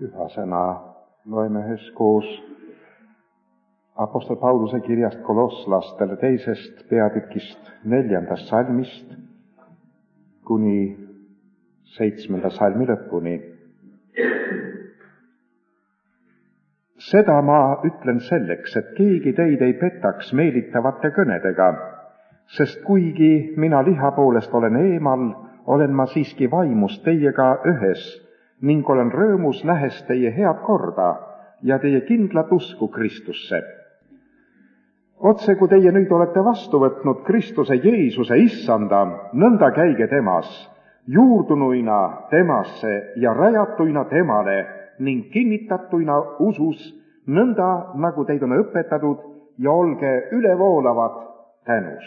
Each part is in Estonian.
Püha sõna loeme üheskoos Apostel Pauluse kirjast kolosslastele 2. peatükist 4. salmist kuni 7. salmi lõpuni. Seda ma ütlen selleks, et keegi teid ei petaks meelitavate kõnedega, sest kuigi mina liha poolest olen eemal, olen ma siiski vaimus teiega ühes ning olen rõõmus, lähes teie head korda ja teie kindlat usku Kristusse. Otse kui teie nüüd olete vastu võtnud Kristuse Jeesuse issanda, nõnda käige temas, juurdunuina temasse ja rajatuina temale ning kinnitatuina usus, nõnda nagu teid on õpetatud, ja olge ülevoolavad tänus.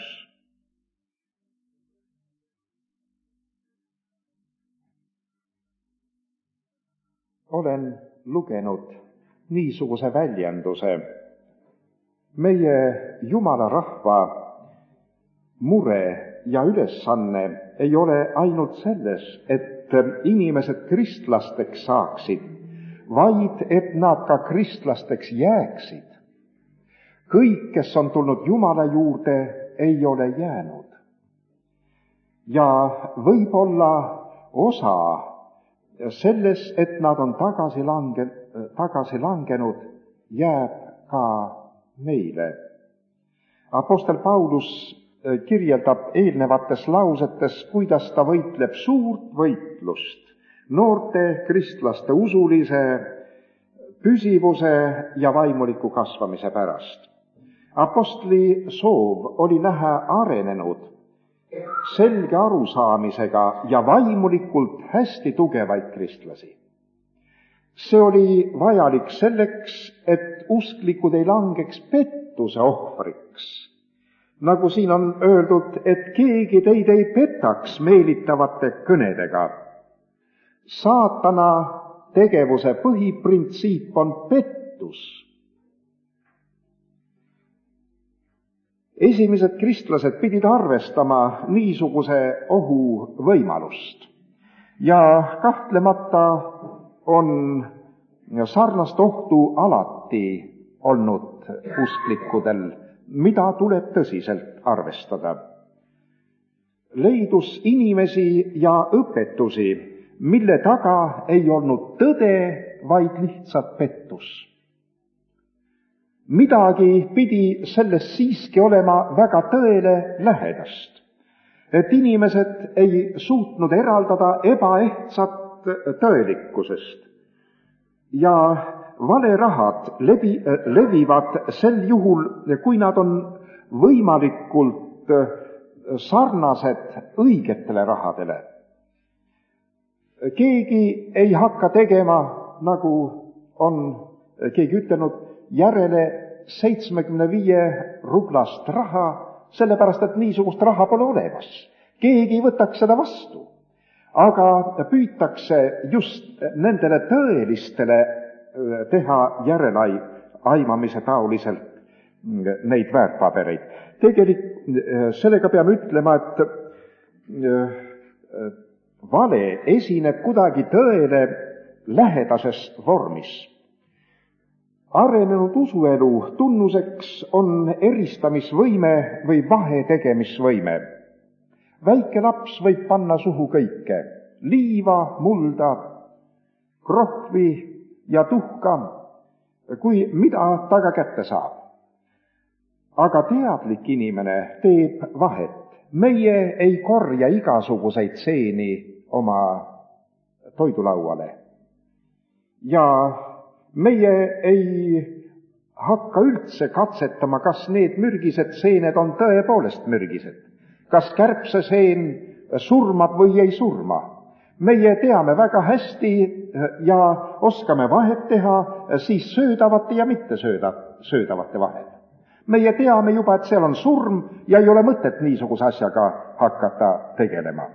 Olen lugenud niisuguse väljenduse. Meie Jumala rahva mure ja ülesanne ei ole ainult selles, et inimesed kristlasteks saaksid, vaid et nad ka kristlasteks jääksid. Kõik, kes on tulnud Jumala juurde, ei ole jäänud. Ja võib-olla osa selles, et nad on tagasi langenud, jääb ka meile. Apostel Paulus kirjeldab eelnevates lausetes, kuidas ta võitleb suurt võitlust noorte kristlaste usulise püsivuse ja vaimuliku kasvamise pärast. Apostli soov oli näha arenenud, selge arusaamisega ja vaimulikult hästi tugevaid kristlasi. See oli vajalik selleks, et usklikud ei langeks pettuse ohvriks. Nagu siin on öeldud, et keegi teid ei petaks meelitavate kõnedega. Saatana tegevuse põhiprintsiip on pettus. Esimesed kristlased pidid arvestama niisuguse ohu võimalust. Ja kahtlemata on sarnast ohtu alati olnud usklikudel, mida tuleb tõsiselt arvestada. Leidus inimesi ja õpetusi, mille taga ei olnud tõde, vaid lihtsalt pettus. Midagi pidi sellest siiski olema väga tõele lähedast, et inimesed ei suutnud eraldada ebaehtsat tõelikkusest. Ja valerahad levivad sel juhul, kui nad on võimalikult sarnased õigetele rahadele. Keegi ei hakka tegema, nagu on keegi ütelnud, järele 75 rublast raha, sellepärast et niisugust raha pole olemas. Keegi ei võtaks seda vastu, aga püütakse just nendele tõelistele teha järeleaimamise taoliselt neid väärtpabereid. Sellega peame ütlema, et vale esineb kuidagi tõele lähedases vormis. Arenenud usuelu tunnuseks on eristamisvõime või vahetegemisvõime. Väike laps võib panna suhu kõike, liiva, mulda, krohvi ja tuhka, kui mida taga kätte saab. Aga teadlik inimene teeb vahet. Meie ei korja igasuguseid seeni oma toidulauale. Ja meie ei hakka üldse katsetama, kas need mürgised seened on tõepoolest mürgised. Kas kärbseseen surmab või ei surma. Meie teame väga hästi ja oskame vahet teha siis söödavate ja mitte söödavate vahel. Meie teame juba, et seal on surm ja ei ole mõtet niisuguse asjaga hakata tegelema.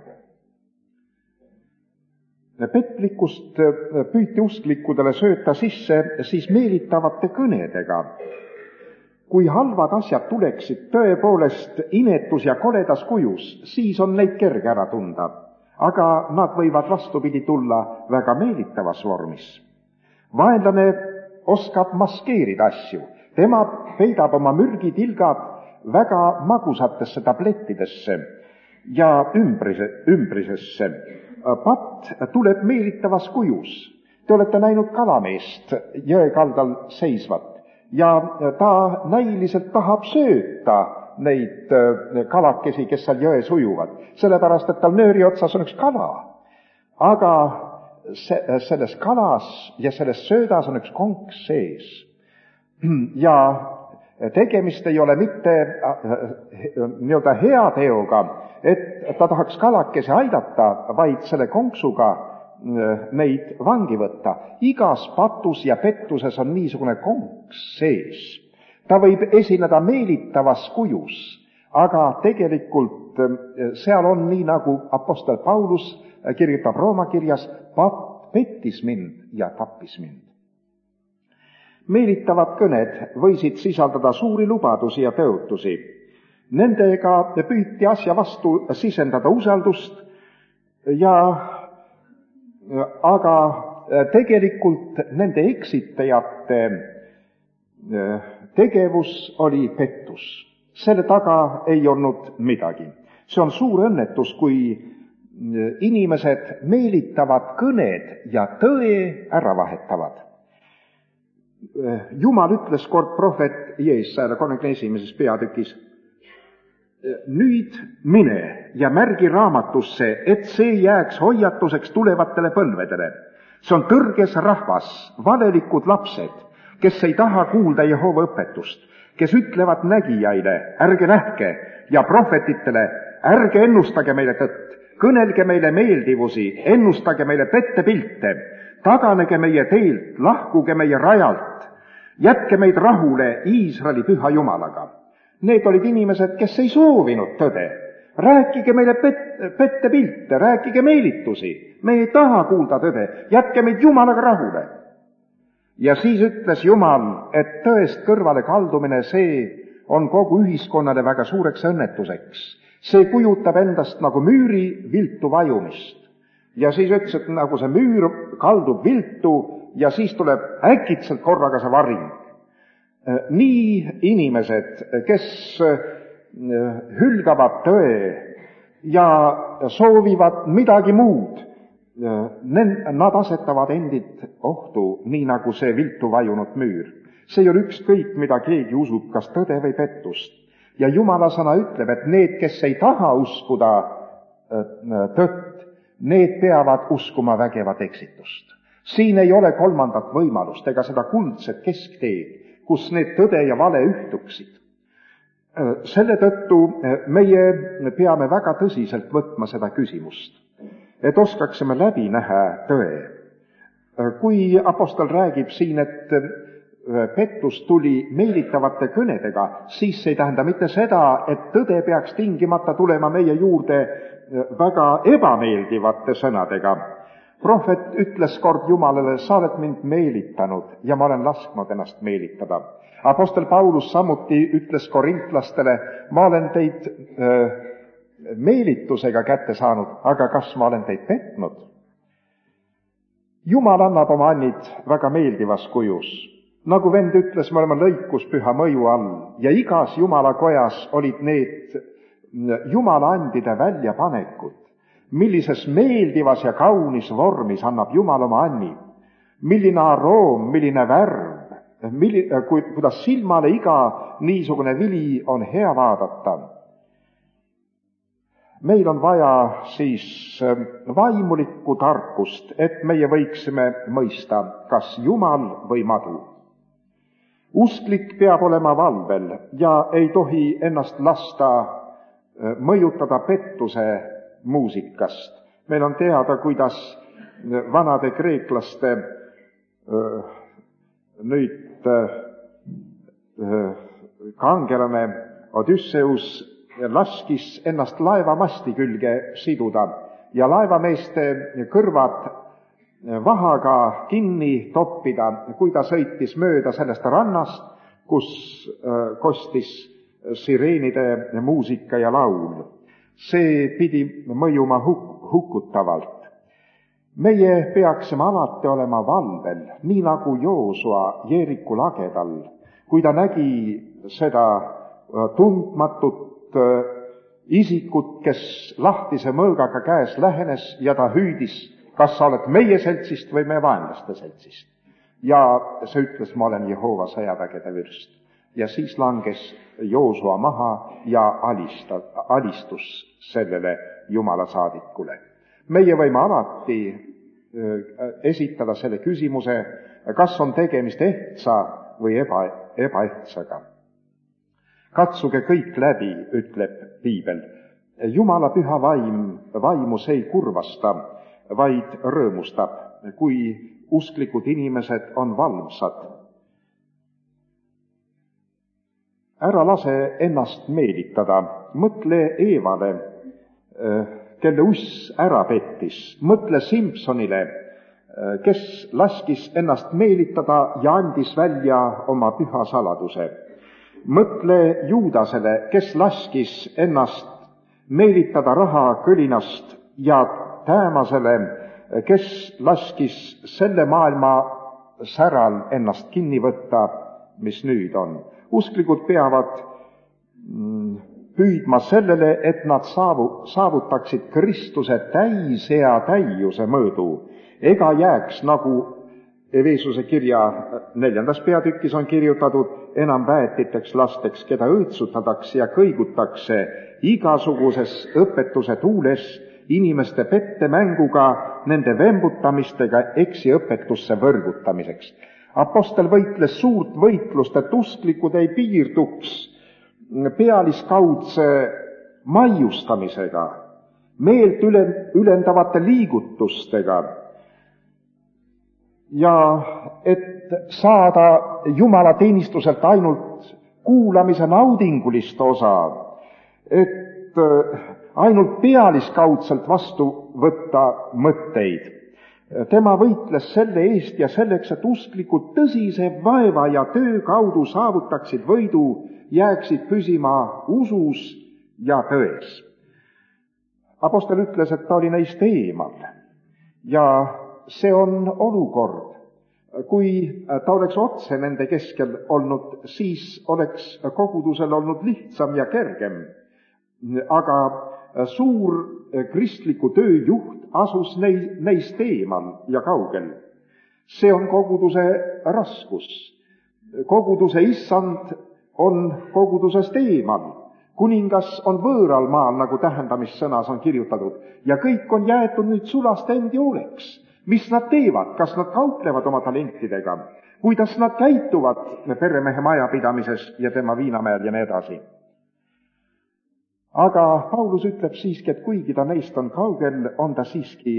Petlikkust püüti usklikudele sööta sisse siis meelitavate kõnedega. Kui halvad asjad tuleksid tõepoolest inetus ja koledas kujus, siis on neid kerge ära tunda, aga nad võivad vastupidi tulla väga meelitavas vormis. vaenlane oskab maskeerida asju. Tema peidab oma mürgitilgad väga magusatesse tablettidesse ja ümbrisesse. Patt tuleb meelitavas kujus. Te olete näinud kalameest jõe kaldal seisvat ja ta näiliselt tahab sööta neid kalakesi, kes seal jões ujuvad, sellepärast et tal nööri otsas on üks kala. Aga selles kalas ja selles söödas on üks konks sees. Ja tegemist ei ole mitte nii-öelda heateoga, et ta tahaks kalakesi aidata, vaid selle konksuga neid vangi võtta. Igas patus ja pettuses on niisugune konks sees. Ta võib esineda meelitavas kujus, aga tegelikult seal on nii, nagu apostel Paulus kirjutab Rooma kirjas, patt pettis mind ja tappis mind. Meelitavad kõned võisid sisaldada suuri lubadusi ja tõotusi. Nendega püüti asja vastu sisendada usaldust aga tegelikult nende eksitajate tegevus oli pettus. Selle taga ei olnud midagi. See on suur õnnetus, kui inimesed meelitavad kõned ja tõe ära vahetavad. Jumal ütles kord prohvet Jeesaja 31. peatükis, nüüd mine ja märgi raamatusse, et see jääks hoiatuseks tulevatele põlvedele. See on tõrges rahvas, valelikud lapsed, kes ei taha kuulda Jehova õpetust, kes ütlevad nägijaile, ärge nähke, ja prohvetitele, ärge ennustage meile tõtt, kõnelge meile meeldivusi, ennustage meile pettepilte, taganege meie teelt, lahkuge meie rajalt, jätke meid rahule Iisraeli püha Jumalaga. Need olid inimesed, kes ei soovinud tõde. Rääkige meile pettepilte, rääkige meelitusi. Me ei taha kuulda tõde, jätke meid Jumalaga rahule. Ja siis ütles Jumal, et tõest kõrvale kaldumine, see on kogu ühiskonnale väga suureks õnnetuseks. See kujutab endast nagu müüri viltu vajumist. Ja siis ütles, et nagu see müür kaldub viltu ja siis tuleb äkitselt korraga see varing. Nii inimesed, kes hülgavad tõe ja soovivad midagi muud, nad asetavad endid ohtu, nii nagu see viltu vajunud müür. See ei ole ükskõik, mida keegi usub, kas tõde või pettust. Ja Jumala sõna ütleb, et need, kes ei taha uskuda tõtt, need peavad uskuma vägevat eksitust. Siin ei ole kolmandat võimalust ega seda kuldset keskteed, kus need tõde ja vale ühtuksid. Selle tõttu meie peame väga tõsiselt võtma seda küsimust, et oskaksime läbi näha tõe. Kui apostel räägib siin, et pettus tuli meelitavate kõnedega, siis see ei tähenda mitte seda, et tõde peaks tingimata tulema meie juurde väga ebameeldivate sõnadega. Prohvet ütles kord Jumalale, sa oled mind meelitanud ja ma olen lasknud ennast meelitada. Apostel Paulus samuti ütles korintlastele, ma olen teid meelitusega kätte saanud, aga kas ma olen teid petnud? Jumal annab oma annid väga meeldivas kujus. Nagu vend ütles, me oleme lõikuspüha mõju all ja igas Jumala kojas olid need Jumala andide väljapanekud. Millises meeldivas ja kaunis vormis annab Jumal oma anni, milline aroom, milline värv, kuidas silmale iga niisugune vili on hea vaadata. Meil on vaja siis vaimulikku tarkust, et meie võiksime mõista, kas Jumal või madu. Usklik peab olema valvel ja ei tohi ennast lasta mõjutada pettuse muusikast. Meil on teada, kuidas vanade kreeklaste kangelane Odysseus laskis ennast laevamasti külge siduda ja laevameeste kõrvad vahaga kinni toppida, kui ta sõitis mööda sellest rannast, kus kostis sireenide muusika ja laul. See pidi mõjuma hukutavalt. meie peaksime alati olema valvel, nii nagu Joosua Jeeriku lagedal, kui ta nägi seda tundmatut isikut, kes lahtise mõõgaga käes lähenes ja ta hüüdis, kas sa oled meie seltsist või meie vaenlaste seltsist. Ja see ütles, ma olen Jehova sõjavägede vürst. Ja siis langes Joosua maha ja alistus sellele Jumala saadikule. Meie võime alati esitada selle küsimuse, kas on tegemist ehtsa või ebaehtsaga. Katsuge kõik läbi, ütleb piibel. Jumala püha vaimu see ei kurvasta, vaid rõõmustab, kui usklikud inimesed on valvsad. Ära lase ennast meelitada, mõtle Eevale, kelle uss ära pettis, mõtle Simsonile, kes laskis ennast meelitada ja andis välja oma püha saladuse. Mõtle Juudasele, kes laskis ennast meelitada raha kõlinast ja Täämasele, kes laskis selle maailma säral ennast kinni võtta, mis nüüd on. Usklikud peavad püüdma sellele, et nad saavutaksid Kristuse täisea täiuse mõõdu, ega jääks, nagu Efesuse kirja 4. peatükis on kirjutatud, enam väetiteks lasteks, keda õõtsutatakse ja kõigutakse igasuguses õpetuse tuules, inimeste pettemänguga, nende vembutamistega eksiõpetusse võrgutamiseks. Apostel võitles suurt võitlust, et usklikud ei piirduks pealiskaudse maiustamisega, meelt ülendavate liigutustega ja et saada Jumala teenistuselt ainult kuulamise naudingulist osa, et ainult pealiskaudselt vastu võtta mõtteid. Tema võitles selle eest ja selleks, et usklikud tõsise vaeva ja töö kaudu saavutaksid võidu, jääksid püsima usus ja tões. Apostel ütles, et ta oli neist eemal ja see on olukord. Kui ta oleks otse nende keskel olnud, siis oleks kogudusel olnud lihtsam ja kergem, aga suur kristliku töö juht asus neist eemal ja kaugel. See on koguduse raskus. Koguduse issand on kogudusest eemal. Kuningas on võõral maal, nagu tähendamissõnas on kirjutatud, ja kõik on jäetud nüüd sulaste endi hooleks. Mis nad teevad? Kas nad kauplevad oma talentidega? Kuidas nad käituvad peremehe majapidamises ja tema viinamäel ja nii edasi? Aga Paulus ütleb siiski, et kuigi ta neist on kaugel, on ta siiski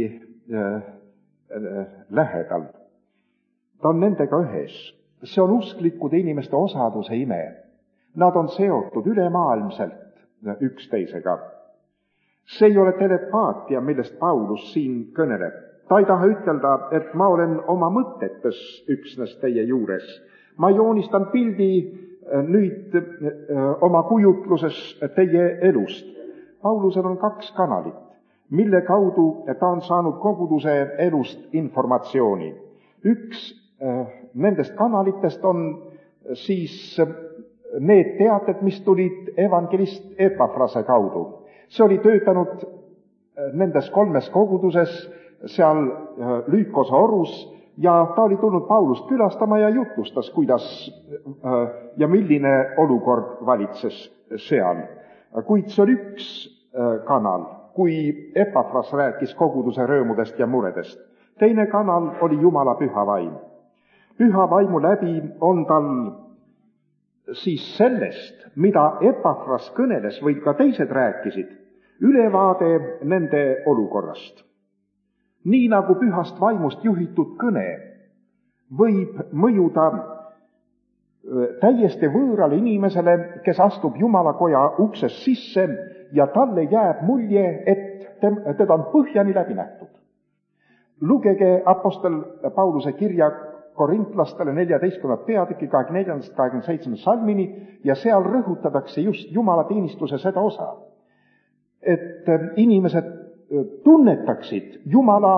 lähedal. Ta on nendega ühes. See on usklikude inimeste osaduse ime. Nad on seotud ülemaailmselt üksteisega. See ei ole telepaatia, millest Paulus siin kõneleb. Ta ei taha ütelda, et ma olen oma mõtetes üksnes teie juures. Ma joonistan pildi nüüd oma kujutluses teie elust. Paulusel on 2 kanalit, mille kaudu ta on saanud koguduse elust informatsiooni. Üks nendest kanalitest on siis need teated, mis tulid evangelist Epafrase kaudu. See oli töötanud nendes 3 koguduses, seal Lüükosa orus, ja ta oli tulnud Paulust külastama ja jutlustas, kuidas ja milline olukord valitses seal. Kuid see oli üks kanal, kui Epafras rääkis koguduse rõõmudest ja muredest. Teine kanal oli Jumala püha vaim. Püha vaimu läbi on tal siis sellest, mida Epafras kõneles või ka teised rääkisid, ülevaade nende olukorrast. Nii nagu pühast vaimust juhitud kõne võib mõjuda täiesti võõrale inimesele, kes astub Jumalakoja uksest sisse ja talle jääb mulje, et teda on põhjani läbi nähtud. Lugege apostel Pauluse kirja korintlastele 14. peatüki 24.–27. salmini ja seal rõhutatakse just Jumala teenistuse seda osa, et inimesed tunnetaksid Jumala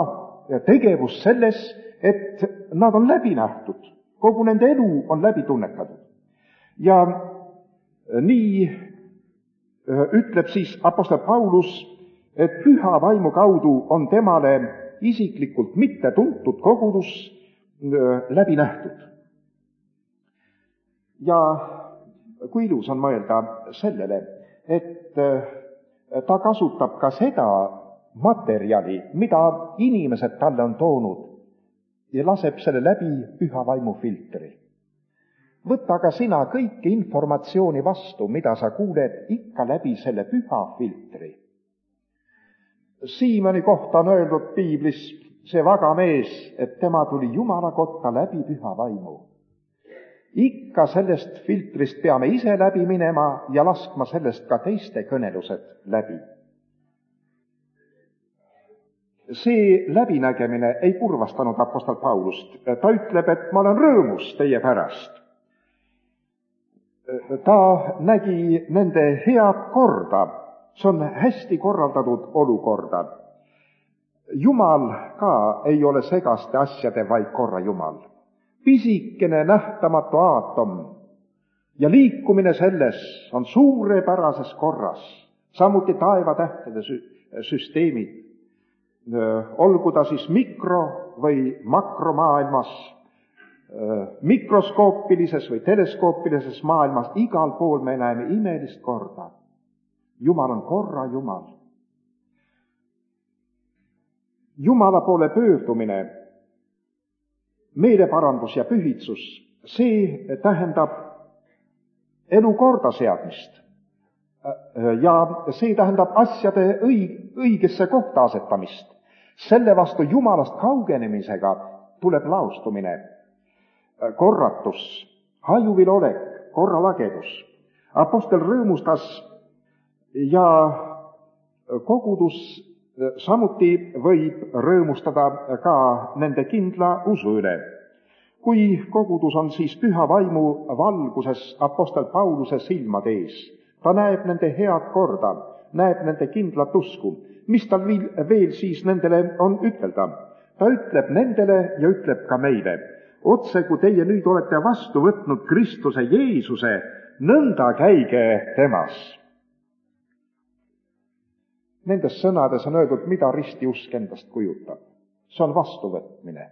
tegevus selles, et nad on läbi nähtud, kogu nende elu on läbi tunnetatud. Ja nii ütleb siis apostel Paulus, et püha vaimu kaudu on temale isiklikult mitte tuntud kogudus läbi nähtud. Ja kui ilus on mõelda sellele, et ta kasutab ka seda materjali, mida inimesed talle on toonud ja laseb selle läbi püha vaimu filtri. Võta ka sina kõike informatsiooni vastu, mida sa kuuled, ikka läbi selle püha filtri. Siimoni kohta on öeldud piiblis see vaga mees, et tema tuli Jumala kotta läbi püha vaimu. Ikka sellest filtrist peame ise läbi minema ja laskma sellest ka teiste kõnelused läbi. See läbinägemine ei kurvastanud apostel Paulust. Ta ütleb, et ma olen rõõmus teie pärast. Ta nägi nende head korda, see on hästi korraldatud olukorda. Jumal ka ei ole segaste asjade, vaid korra Jumal. Pisikene nähtamatu aatom ja liikumine selles on suurepärases korras, samuti taevatähtede süsteemid, olgu ta siis mikro- või makromaailmas, mikroskoopilises või teleskoopilises maailmas, igal pool me näeme imelist korda. Jumal on korra Jumal. Jumala poole pöördumine, meeleparandus ja pühitsus, see tähendab elu kordaseadmist. Ja see tähendab asjade õigesse kohta asetamist. Selle vastu Jumalast kaugenemisega tuleb laustumine, korratus, hajuvil olek, korralagedus. Apostel rõõmustas ja kogudus samuti võib rõõmustada ka nende kindla usu üle. Kui kogudus on siis püha vaimu valguses apostel Pauluse silmade ees, ta näeb nende head korda, näeb nende kindlat usku. Mis tal veel siis nendele on ütelda? Ta ütleb nendele ja ütleb ka meile. Otse, kui teie nüüd olete vastu võtnud Kristuse Jeesuse, nõnda käige temas. Nendes sõnades on öeldud, mida ristiusk endast kujutab. See on vastuvõtmine.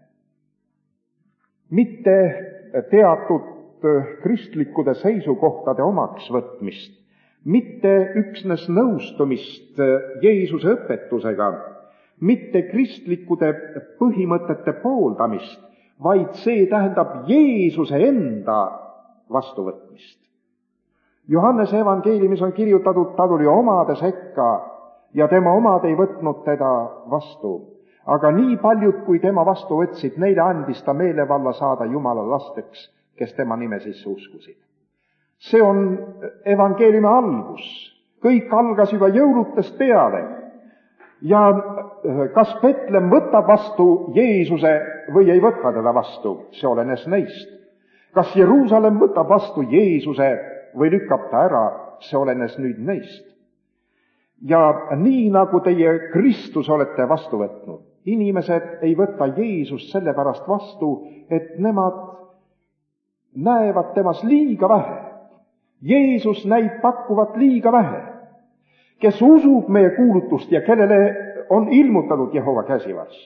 Mitte teatud kristlikkude seisukohtade omaks võtmist, mitte üksnes nõustumist Jeesuse õpetusega, mitte kristlikkude põhimõtete pooldamist, vaid see tähendab Jeesuse enda vastuvõtmist. Johannese evangeeliumis on kirjutatud, ta tuli omade sekka ja tema omad ei võtnud teda vastu. Aga nii paljud, kui tema vastu võtsid, neile andis ta meelevalla saada Jumala lasteks, kes tema nime sisse uskusid. See on evangeeliumi algus. Kõik algas juba jõulutest peale. Ja kas Betlem võtab vastu Jeesuse või ei võta teda vastu, see olenes neist. Kas Jeruusalemm võtab vastu Jeesuse või lükkab ta ära, see olenes nüüd neist. Ja nii nagu teie Kristus olete vastu võtnud, inimesed ei võta Jeesust sellepärast vastu, et nemad näevad temas liiga vähe. Jeesus näib pakkuvat liiga vähe. Kes usub meie kuulutust ja kellele on ilmutatud Jehova käsivarss.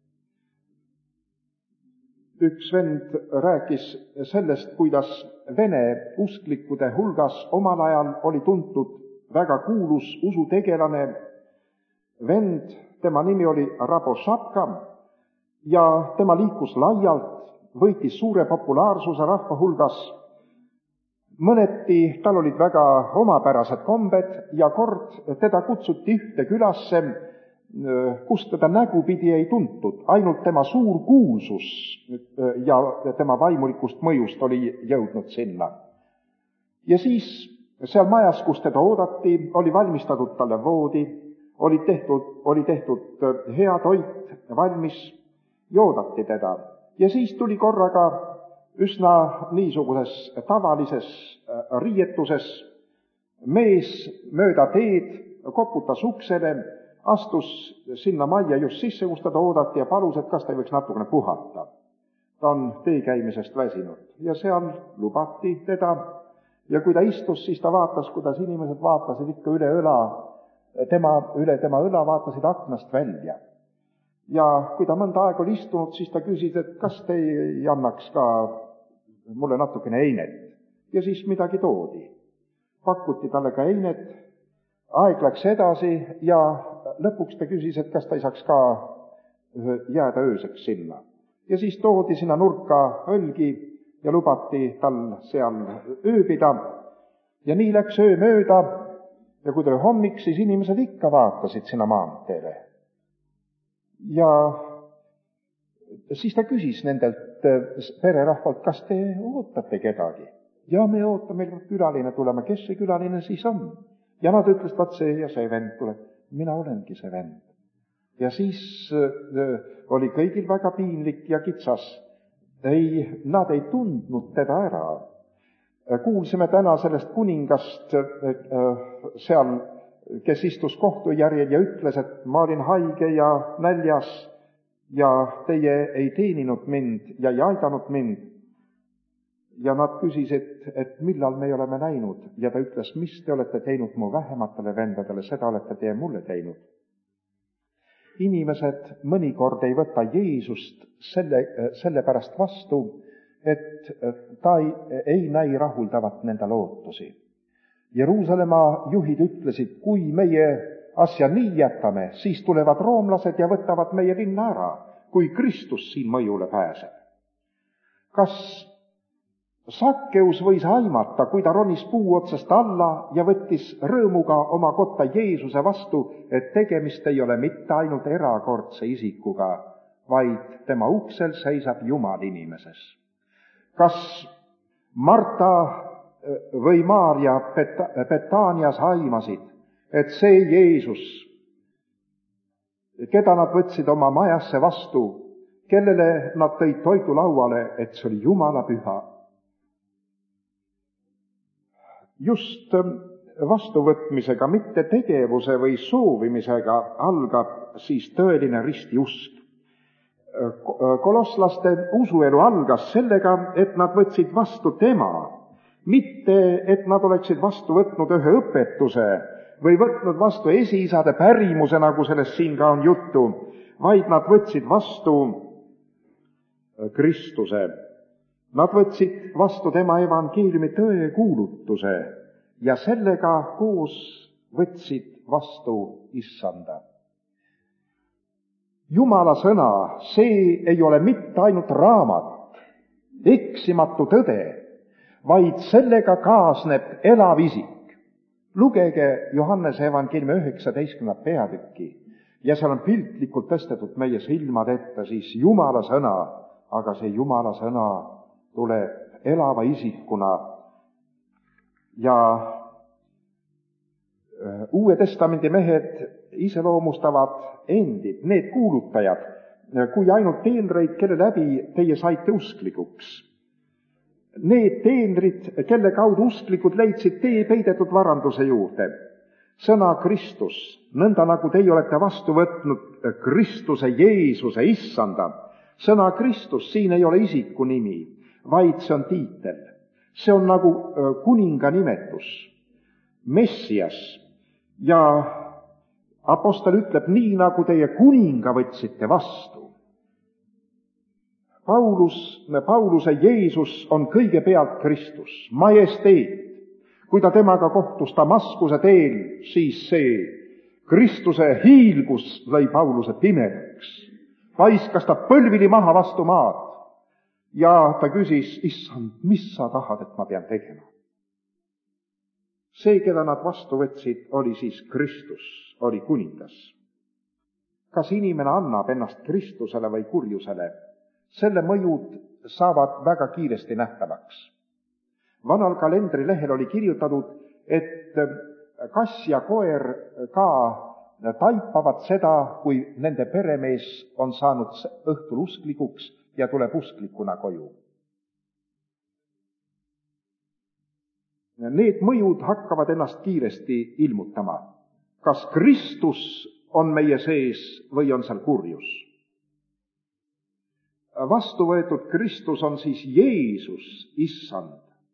Üks vend rääkis sellest, kuidas vene usklikkude hulgas omal ajal oli tuntud väga kuulus usutegelane vend, tema nimi oli Rabo Šapka ja tema liikus laialt, võitis suure populaarsuse rahva hulgas. Mõneti tal olid väga omapärased kombed ja kord teda kutsuti ühte külasse, kus teda nägupidi ei tuntud, ainult tema suur kuulsus ja tema vaimulikust mõjust oli jõudnud sinna. Ja siis seal majas, kus teda oodati, oli valmistatud talle voodi, oli tehtud hea toit valmis ja oodati teda. Ja siis tuli korraga üsna niisuguses tavalises riietuses mees mööda teed, koputas uksele, astus sinna majja just sisse, kus teda oodati ja palus, et kas ta ei võiks natukene puhata. Ta on tee käimisest väsinud ja seal lubati teda ja kui ta istus, siis ta vaatas, kuidas inimesed vaatasid ikka üle tema õla vaatasid aknast välja. Ja kui ta mõnda aega oli istunud, siis ta küsis, et kas te ei annaks ka mulle natukene einet. Ja siis midagi toodi. Pakuti talle ka einet, aeg läks edasi ja lõpuks ta küsis, et kas ta ei saaks ka jääda ööseks sinna. Ja siis toodi sinna nurka õlgi ja lubati tal seal ööbida. Ja nii läks öö mööda ja kui tuli hommik, siis inimesed ikka vaatasid sinna maanteele. Ja siis ta küsis nendelt pererahvalt, kas te ootate kedagi? Ja me ootame, meil külaline tulema. Kes see külaline siis on? Ja nad ütlesid, vaat see ja see vend tuleb. Mina olengi see vend. Ja siis oli kõigil väga piinlik ja kitsas. Nad ei tundnud teda ära. Kuulsime täna sellest kuningast seal, kes istus kohtujärjel ja ütles, et ma olin haige ja näljas ja teie ei teeninud mind ja ei aidanud mind. Ja nad küsisid, et millal me oleme näinud. Ja ta ütles, mis te olete teinud mu vähematele vendadele, seda olete teie mulle teinud. Inimesed mõnikord ei võta Jeesust sellepärast vastu, et ta ei näi rahuldavat nende lootusi. Jeruusalemma juhid ütlesid, kui meie asja nii jätame, siis tulevad roomlased ja võtavad meie linna ära, kui Kristus siin mõjule pääseb. Kas Sakkeus võis aimata, kui ta ronis puu otsast alla ja võttis rõõmuga oma kotta Jeesuse vastu, et tegemist ei ole mitte ainult erakordse isikuga, vaid tema uksel seisab Jumal inimeses. Kas Marta või Maarja Betaanias aimasid, et see Jeesus, keda nad võtsid oma majasse vastu, kellele nad tõid toidu lauale, et see oli Jumala püha? Just vastuvõtmisega, mitte tegevuse või soovimisega algab siis tõeline ristiusk. Kolosslaste usuelu algas sellega, et nad võtsid vastu tema, mitte et nad oleksid vastu võtnud ühe õpetuse või võtnud vastu esiisade pärimuse, nagu sellest siin ka on juttu, vaid nad võtsid vastu Kristuse. Nad võtsid vastu tema evangeeliumi tõe kuulutuse ja sellega koos võtsid vastu Issanda. Jumala sõna, see ei ole mitte ainult raamat, eksimatu tõde, vaid sellega kaasneb elav isik. Lugege Johannese evangeeliumi 19. peatükki ja seal on piltlikult tõstetud meie silmade ette siis Jumala sõna, aga see Jumala sõna tuleb elava isikuna ja Uue Testamendi mehed iseloomustavad endid, need kuulutajad, kui ainult teenreid, kelle läbi teie saite usklikuks. Need teenrid, kelle kaudu usklikud leidsid tee peidetud varanduse juurde. Sõna Kristus, nõnda nagu teie olete vastu võtnud Kristuse Jeesuse Issanda. Sõna Kristus, siin ei ole isiku nimi, vaid see on tiitel. See on nagu kuninga nimetus, Messias. Ja apostel ütleb, nii nagu teie kuninga võtsite vastu. Pauluse Jeesus on kõigepealt Kristus, majesteet. Kui ta temaga kohtus Damaskuse teel, siis see Kristuse hiilgus lõi Pauluse pimedaks. Paiskas ta põlvili maha vastu maad ja ta küsis, issand, mis sa tahad, et ma pean tegema? See, keda nad vastu võtsid, oli siis Kristus, oli kuningas. Kas inimene annab ennast Kristusele või kurjusele? Selle mõjud saavad väga kiiresti nähtavaks. Vanal kalendrilehel oli kirjutatud, et kass ja koer ka taipavad seda, kui nende peremees on saanud õhtul usklikuks ja tuleb usklikuna koju. Need mõjud hakkavad ennast kiiresti ilmutama. Kas Kristus on meie sees või on seal kurjus. Vastu võetud Kristus on siis Jeesus, issand.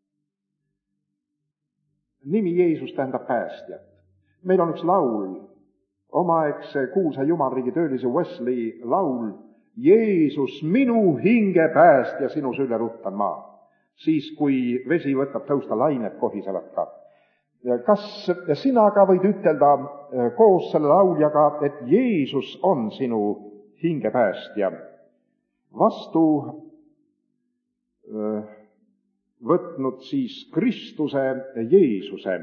Nimi Jeesus tähendab päästjat. Meil on üks laul, omaaegse kuulsa jumalriigi töölise Wesley laul, Jeesus, minu hinge päästja, sinu sülle ruttan ma. Siis, kui vesi võtab tõusta, lained kohisevad ka. Kas sina ka võid ütelda koos selle lauljaga, et Jeesus on sinu hinge päästja? Vastu võtnud siis Kristuse Jeesuse.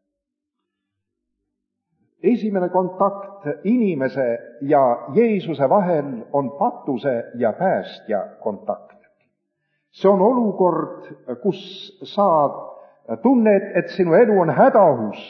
Esimene kontakt inimese ja Jeesuse vahel on patuse ja päästja kontakt. See on olukord, kus sa tunned, et sinu elu on hädaohus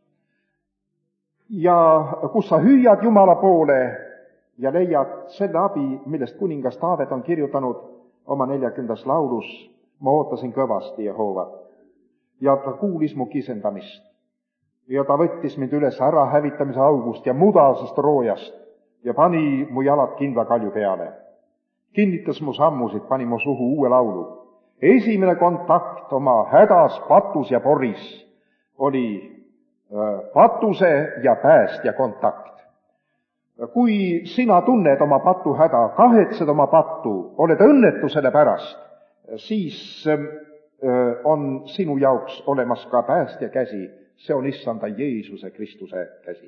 ja kus sa hüüad Jumala poole ja leiad selle abi, millest kuningas Taavet on kirjutanud oma 40. laulus. Ma ootasin kõvasti Jehoovat ja ta kuulis mu kisendamist ja ta võttis mind üles ära hävitamise august ja mudasest roojast ja pani mu jalad kindla kalju peale. Kinnitas mu sammusid, pani mu suhu uue laulu. Esimene kontakt oma hädas, patus ja poris oli patuse ja päästja kontakt. Kui sina tunned oma patuhäda, kahetsed oma pattu, oled õnnetu selle pärast, siis on sinu jaoks olemas ka päästja käsi, see on issanda Jeesuse Kristuse käsi.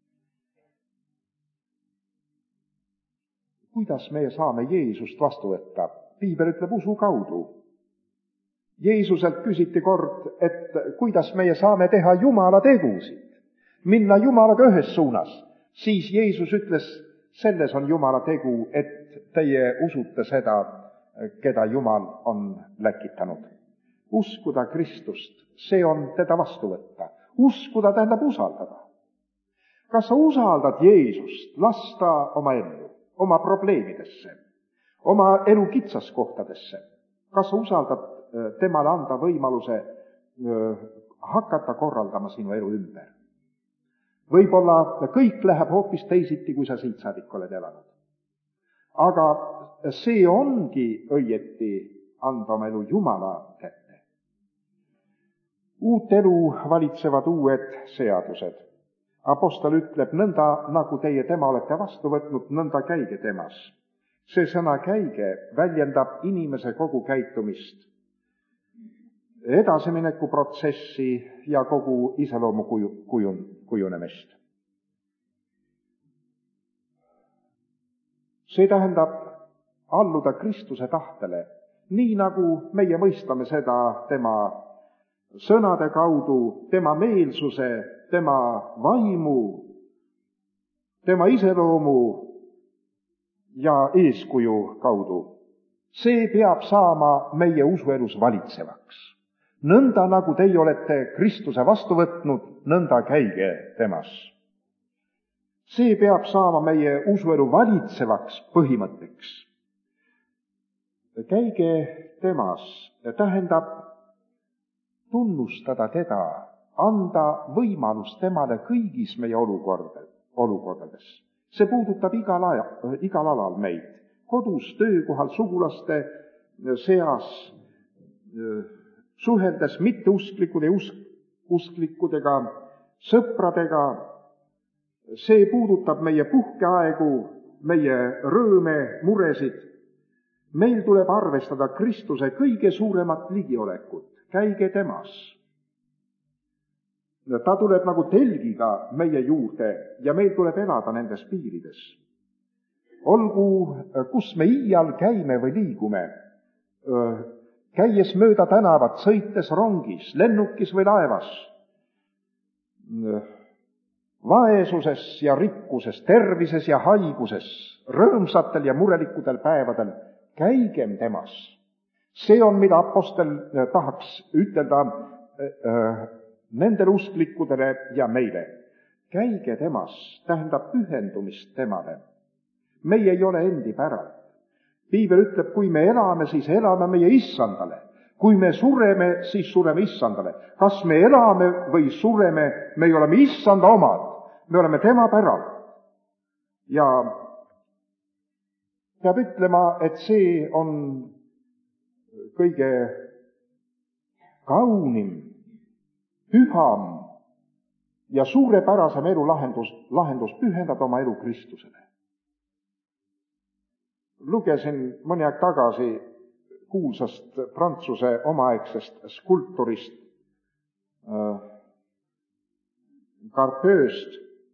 Kuidas me saame Jeesust vastu võtta? Piibel ütleb usu kaudu. Jeesuselt küsiti kord, et kuidas meie saame teha Jumala tegusid, minna Jumalaga ühes suunas. Siis Jeesus ütles, selles on Jumala tegu, et teie usute seda, keda Jumal on läkitanud. Uskuda Kristust, see on teda vastu võtta. Uskuda tähendab usaldada. Kas sa usaldad Jeesust lasta oma ellu, oma probleemidesse, oma elu kitsaskohtadesse? Kas sa usaldad temale anda võimaluse hakata korraldama sinu elu ümber? Võib-olla kõik läheb hoopis teisiti, kui sa siit saadik oled elanud. Aga see ongi õieti anda oma elu Jumala kätte. Uut elu valitsevad uued seadused. Apostel ütleb, nõnda nagu teie tema olete vastu võtnud, nõnda käige temas. See sõna käige väljendab inimese kogu käitumist, edasimineku protsessi ja kogu iseloomu kujunemist. See tähendab alluda Kristuse tahtele, nii nagu meie mõistame seda tema sõnade kaudu, tema meelsuse, tema vaimu, tema iseloomu ja eeskuju kaudu. See peab saama meie usuelus valitsevaks. Nõnda nagu teie olete Kristuse vastu võtnud, nõnda käige temas. See peab saama meie usuelu valitsevaks põhimõtteks. Käige temas tähendab tunnustada teda, anda võimalus temale kõigis meie olukordades. See puudutab igal alal meid, kodus, töökohal, sugulaste seas, suheldes mitteusklikkude ja usklikkudega, sõpradega. See puudutab meie puhkeaegu, meie rõõme, muresid. Meil tuleb arvestada Kristuse kõige suuremat ligiolekut. Käige temas. Ta tuleb nagu telgiga meie juurde ja meil tuleb elada nendes piirides. Olgu, kus me iial käime või liigume, käies mööda tänavat, sõites rongis, lennukis või laevas, vaesuses ja rikkuses, tervises ja haiguses, rõõmsatel ja murelikudel päevadel, käigem temas. See on, mida apostel tahaks ütelda nendele usklikudele ja meile. Käige temas tähendab pühendumist temale. Meie ei ole endi päralt. Piibel ütleb, kui me elame, siis elame meie issandale. Kui me sureme, siis sureme issandale. Kas me elame või sureme, me oleme issanda omad. Me oleme tema päralt. Ja peab ütlema, et see on kõige kaunim, püham ja suurepärasem elulahendus pühendada oma elu Kristusele. Lugesin mõni aeg tagasi kuulsast Prantsuse omaaegsest skulptorist Carpeust.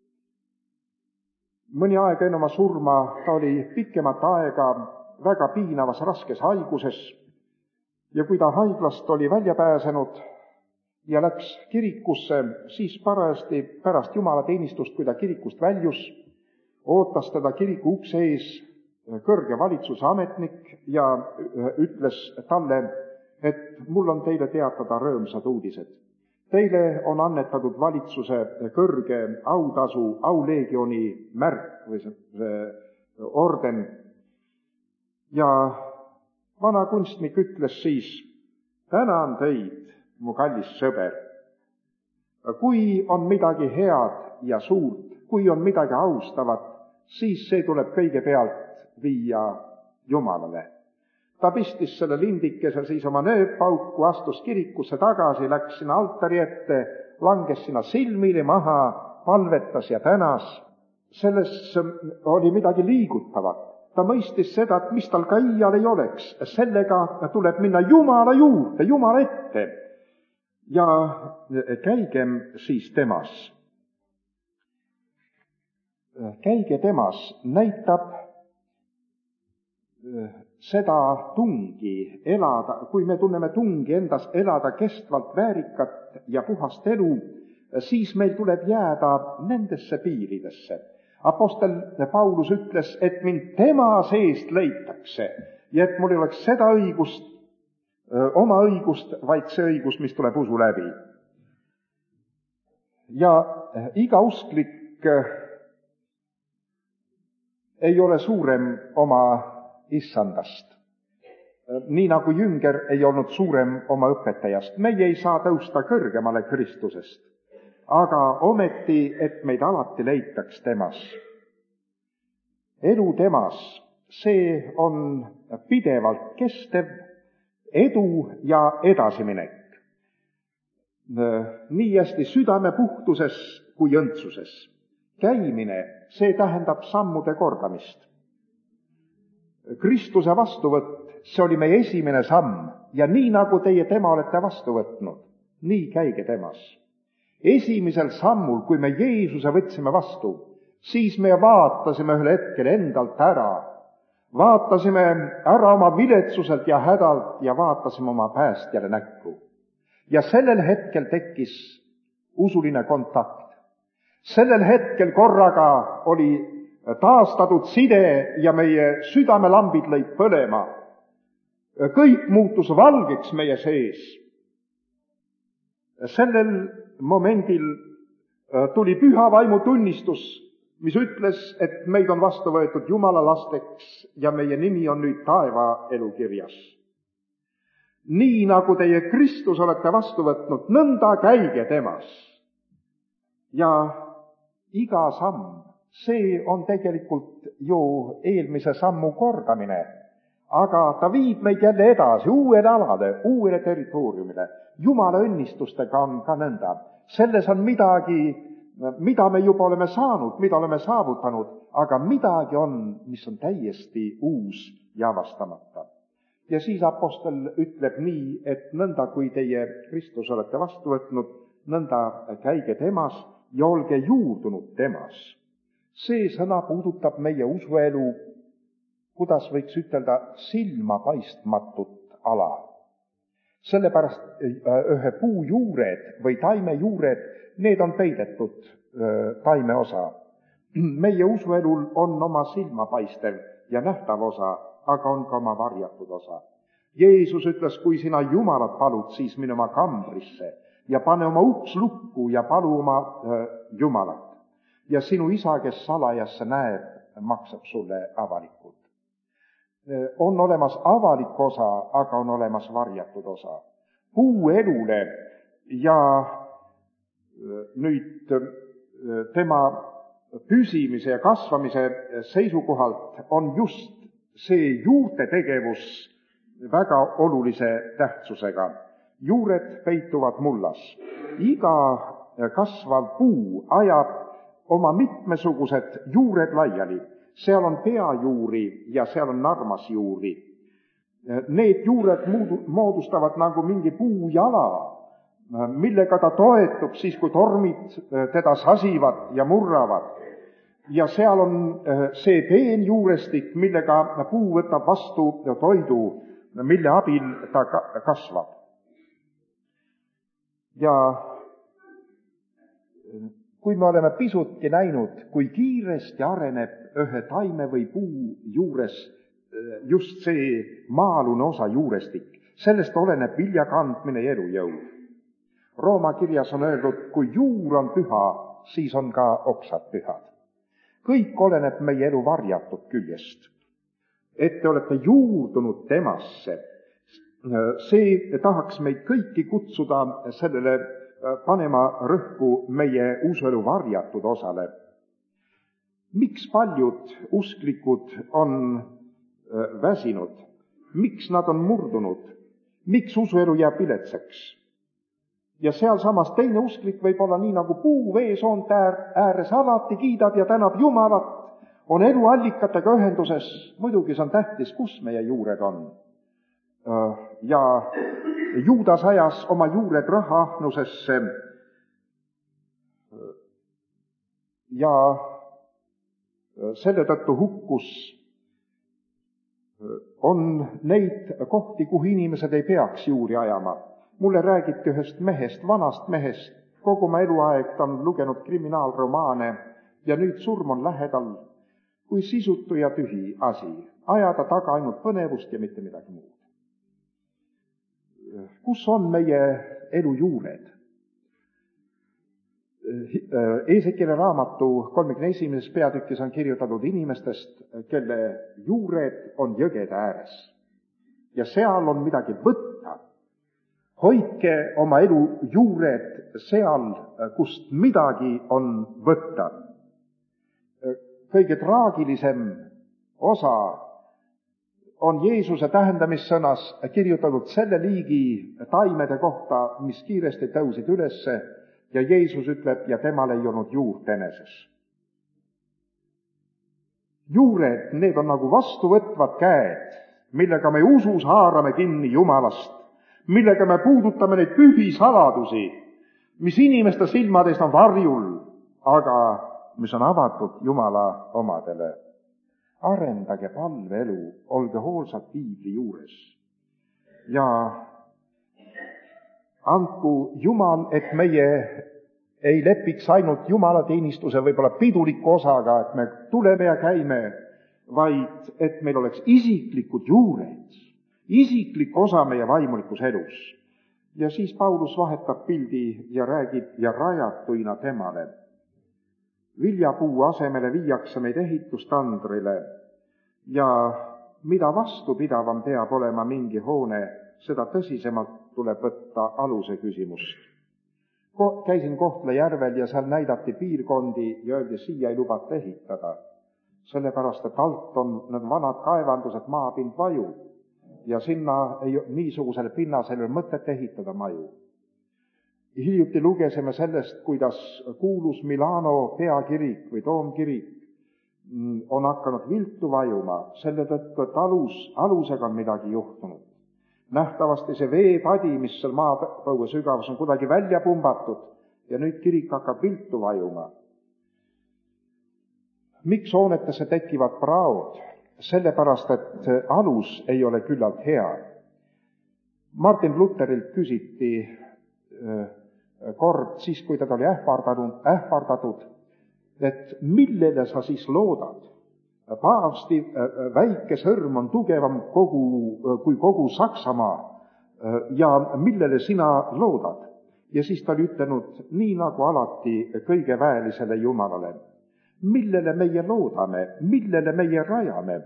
Mõni aeg enne oma surma ta oli pikemat aega väga piinavas raskes haiguses ja kui ta haiglast oli välja pääsenud ja läks kirikusse, siis parajasti pärast jumalateenistust, kui ta kirikust väljus, ootas teda kiriku ukse ees kõrge valitsuse ametnik ja ütles talle, et mul on teile teatada rõõmsad uudised. Teile on annetatud valitsuse kõrge autasu, auleegioni märk või see orden. Ja vana kunstnik ütles siis, tänan teid, mu kallis sõber. Kui on midagi head ja suurt, kui on midagi austavat, siis see tuleb kõigepealt viia Jumalale. Ta pistis selle lindikese siis oma nööppauku, astus kirikusse tagasi, läks sinna altari ette, langes sinna silmili maha, palvetas ja tänas. Selles oli midagi liigutavat. Ta mõistis seda, et mis tal ka iial ei oleks. Sellega tuleb minna Jumala juurde, Jumala ette. Ja käigem siis temas. Käige temas näitab seda tungi elada, kui me tunneme tungi endas elada kestvalt väärikat ja puhast elu, siis meil tuleb jääda nendesse piiridesse. Apostel Paulus ütles, et mind tema seest leitakse ja et mul ei oleks seda õigust, oma õigust, vaid see õigus, mis tuleb usu läbi. Ja iga usklik ei ole suurem oma issandast. Nii nagu jünger ei olnud suurem oma õpetajast. Meie ei saa tõusta kõrgemale Kristusest, aga ometi, et meid alati leitaks temas. Elu temas, see on pidevalt kestev edu ja edasiminek. Nii hästi südame puhtuses kui õndsuses. Käimine, see tähendab sammude kordamist. Kristuse vastuvõtt, see oli meie esimene samm ja nii nagu teie tema olete vastu võtnud, nii käige temas. Esimesel sammul, kui me Jeesuse võtsime vastu, siis me vaatasime ühel hetkel endalt ära. Vaatasime ära oma viletsuselt ja hädalt ja vaatasime oma päästjale näkku. Ja sellel hetkel tekkis usuline kontakt. Sellel hetkel korraga oli taastatud side ja meie südamelambid lõid põlema. Kõik muutus valgeks meie sees. Sellel momendil tuli püha vaimu tunnistus, mis ütles, et meid on vastu võetud Jumala lasteks ja meie nimi on nüüd taeva elukirjas. Nii nagu teie Kristus olete vastu võtnud, nõnda käige temas. Ja iga samm, see on tegelikult ju eelmise sammu kordamine, aga ta viib meid jälle edasi uuele alale, uuele territooriumile. Jumala õnnistustega on ka nõnda. Selles on midagi, mida me juba oleme saanud, mida oleme saavutanud, aga midagi on, mis on täiesti uus ja avastamata. Ja siis apostel ütleb nii, et nõnda kui teie Kristus olete vastu võtnud, nõnda käige temas ja olge juurdunud temas. See sõna puudutab meie usuelu, kuidas võiks ütelda, silmapaistmatut ala. Sellepärast ühe puu juured või taime juured, need on peidetud taime osa. Meie usuelul on oma silmapaistev ja nähtav osa, aga on ka oma varjatud osa. Jeesus ütles, kui sina Jumalat palud, siis mine oma kambrisse ja pane oma uks lukku ja palu oma Jumalat. Ja sinu isa, kes salajasse näeb, maksab sulle avalikult. On olemas avalik osa, aga on olemas varjatud osa. Puu elule ja nüüd tema püsimise ja kasvamise seisukohalt on just see juurte tegevus väga olulise tähtsusega. Juured peituvad mullas. Iga kasvav puu ajab oma mitmesugused juured laiali. Seal on peajuuri ja seal on narmasjuuri. Need juured moodustavad nagu mingi puujala, millega ta toetub siis, kui tormid teda sasivad ja murravad. Ja seal on see peenjuurestik, millega puu võtab vastu toidu, mille abil ta kasvab. Ja kui me oleme pisutki näinud, kui kiiresti areneb ühe taime või puu juures just see maa-alune osa juurestik, sellest oleneb vilja kandmine ja elujõud. Rooma kirjas on öeldud, kui juur on püha, siis on ka oksad pühad. Kõik oleneb meie elu varjatud küljest. Et te olete juurdunud temasse, see tahaks meid kõiki kutsuda sellele panema rõhku meie usuelu varjatud osale. Miks paljud usklikud on väsinud? Miks nad on murdunud? Miks usuelu jääb viletsaks? Ja sealsamas teine usklik võib olla nii nagu puu veesoonte ääres alati kiidab ja tänab Jumalat, on eluallikatega ühenduses. Muidugi see on tähtis, kus meie juured on. Ja Juudas ajas oma juured rahaahnusesse ja selle tõttu hukkus. On neid kohti, kuhu inimesed ei peaks juuri ajama. Mulle räägiti ühest mehest, vanast mehest, kogu oma eluaeg ta on lugenud kriminaalromaane ja nüüd surm on lähedal, kui sisutu ja tühi asi, ajada taga ainult põnevust ja mitte midagi muud. Kus on meie elu juured? Eesekieli raamatu 31. peatükis on kirjutatud inimestest, kelle juured on jõgede ääres. Ja seal on midagi võtta. Hoidke oma elu juured seal, kust midagi on võtta. Kõige traagilisem osa on Jeesuse tähendamissõnas kirjutatud selle liigi taimede kohta, mis kiiresti tõusid ülesse ja Jeesus ütleb, ja temal ei olnud juurt eneses. Juured, need on nagu vastuvõtvad käed, millega me usus haarame kinni Jumalast, millega me puudutame neid pühi saladusi, mis inimeste silmadest on varjul, aga mis on avatud Jumala omadele. Arendage palveelu, olge hoolsad piibli juures ja andku Jumal, et meie ei lepiks ainult jumalateenistuse võib-olla piduliku osaga, et me tuleme ja käime, vaid et meil oleks isiklikud juured, isiklik osa meie vaimulikus elus. Ja siis Paulus vahetab pildi ja räägib ja rajatuina temale. Viljapuu asemele viiakse meid ehitustandrile ja mida vastupidavam peab olema mingi hoone, seda tõsisemalt tuleb võtta aluse küsimust. Käisin Kohtla-Järvel ja seal näidati piirkondi ja öeldi, siia ei lubata ehitada, sellepärast et alt on need vanad kaevandused, maapind vaju ja sinna niisugusele pinnasele mõtet ehitada maju. Hiljuti lugesime sellest, kuidas kuulus Milano peakirik või toomkirik on hakanud viltu vajuma, selle tõttu, et alusega on midagi juhtunud. Nähtavasti see veepadi, mis seal maapõue sügavus on kuidagi välja pumbatud ja nüüd kirik hakkab viltu vajuma. Miks hoonetesse tekivad praod? Sellepärast, et alus ei ole küllalt hea. Martin Lutherilt küsiti kord siis, kui teda oli ähvardatud, et millele sa siis loodad? Paavsti väike sõrm on tugevam kui kogu Saksamaa ja millele sina loodad? Ja siis ta oli ütelnud, nii nagu alati kõige väelisele Jumalale. Millele meie loodame, millele meie rajame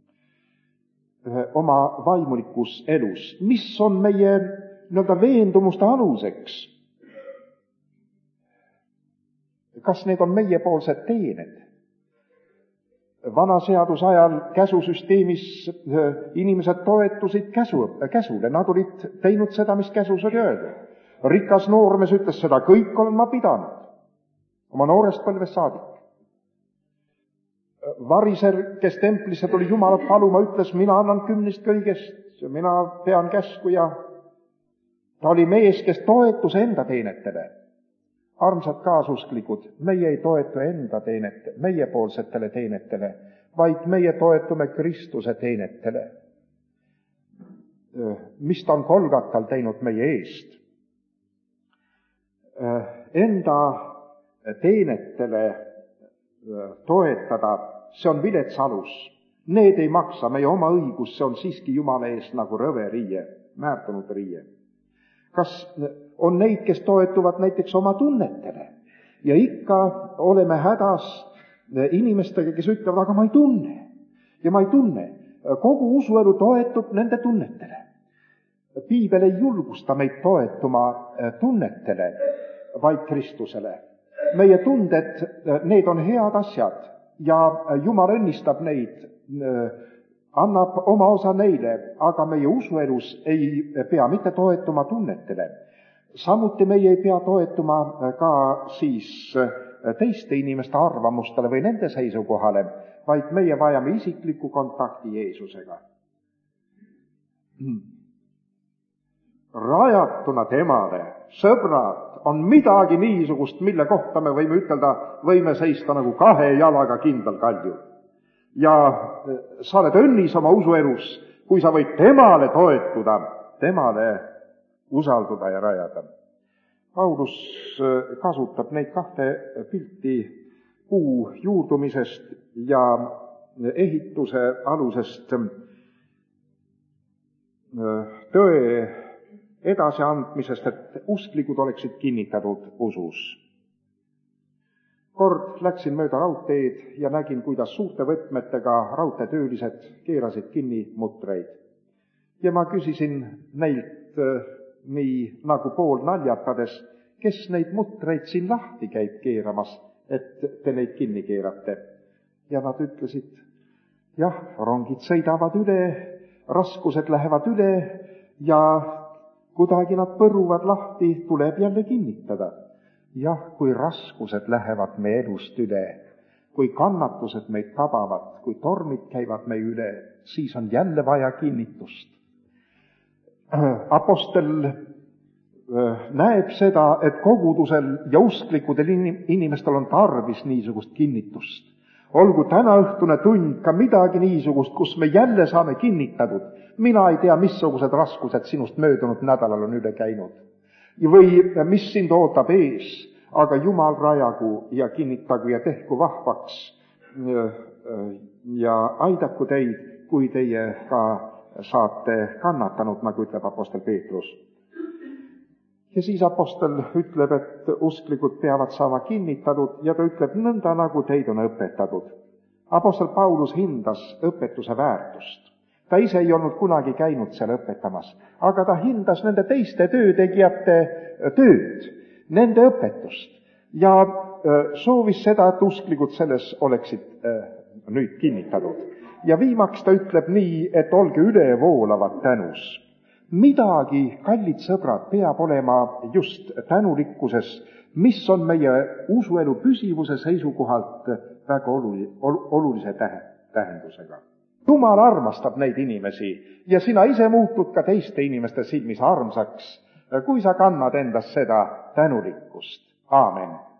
oma vaimulikus elus? Mis on meie veendumuste aluseks? kas need on meiepoolsed teened? Vana seaduse ajal käsusüsteemis inimesed toetusid käsule, nad olid teinud seda, mis käsus oli öeldud. Rikas noormees ütles, seda kõik olen ma pidanud, oma noorest põlvest saadik. Variser, kes templisse tuli Jumalat paluma, ütles, mina annan 10 kõigest, mina pean käsku ja ta oli mees, kes toetus enda teenetele. Armsad kaasusklikud, meie ei toetu enda meiepoolsetele teenetele, vaid meie toetume Kristuse teenetele, mis ta on Golgatal teinud meie eest. Enda teenetele toetada, see on vilets alus. Need ei maksa, meie oma õigus, see on siiski Jumala eest nagu rõveriie, määrdunud riie. Kas on neid, kes toetuvad näiteks oma tunnetele ja ikka oleme hädas inimestega, kes ütlevad, aga ma ei tunne ja ma ei tunne. Kogu usuelu toetub nende tunnetele. Piibel ei julgusta meid toetuma tunnetele, vaid Kristusele. Meie tunded, need on head asjad ja Jumal õnnistab neid, annab oma osa neile, aga meie usuelus ei pea mitte toetuma tunnetele. Samuti meie ei pea toetuma ka siis teiste inimeste arvamustele või nende seisukohale, vaid meie vajame isiklikku kontakti Jeesusega. Rajatuna temale, sõbrad, on midagi niisugust, mille kohta me võime ütelda, võime seista nagu 2 jalaga kindlal kaljul. Ja sa oled õnnis oma usuelus, kui sa võid temale toetuda, temale usalduda ja rajada. Paulus kasutab neid 2 pilti puu juurdumisest ja ehituse alusest tõe edasiandmisest, et usklikud oleksid kinnitatud usus. Kord läksin mööda raudteed ja nägin, kuidas suurte võtmetega raudteetöölised keerasid kinni mutreid. Ja ma küsisin neilt nii nagu pool naljatades, kes neid mutreid siin lahti käib keeramas, et te neid kinni keerate. Ja nad ütlesid, jah, rongid sõidavad üle, raskused lähevad üle ja kuidagi nad põruvad lahti, tuleb jälle kinnitada. Jah, kui raskused lähevad me elust üle, kui kannatused meid tabavad, kui tormid käivad me üle, siis on jälle vaja kinnitust. Apostel näeb seda, et kogudusel ja usklikudel inimestel on tarvis niisugust kinnitust. Olgu tänaõhtune tund ka midagi niisugust, kus me jälle saame kinnitatud. Mina ei tea, missugused raskused sinust möödunud nädalal on üle käinud. Või mis sind ootab ees, aga Jumal rajagu ja kinnitagu ja tehku vahvaks ja aidaku teid, kui teie ka saate kannatanud, nagu ütleb apostel Peetrus. Ja siis apostel ütleb, et usklikud peavad saama kinnitatud ja ta ütleb nõnda, nagu teid on õpetatud. Apostel Paulus hindas õpetuse väärtust. Ta ise ei olnud kunagi käinud seal õpetamas, aga ta hindas nende teiste töötegijate tööd, nende õpetust ja soovis seda, et usklikud selles oleksid nüüd kinnitatud. Ja viimaks ta ütleb nii, et olge ülevoolavad tänus. Midagi, kallid sõbrad, peab olema just tänulikkuses, mis on meie usuelu püsivuse seisukohalt väga olulise tähendusega. Jumal armastab neid inimesi ja sina ise muutud ka teiste inimeste silmis armsaks, kui sa kannad endas seda tänulikkust. Aamen.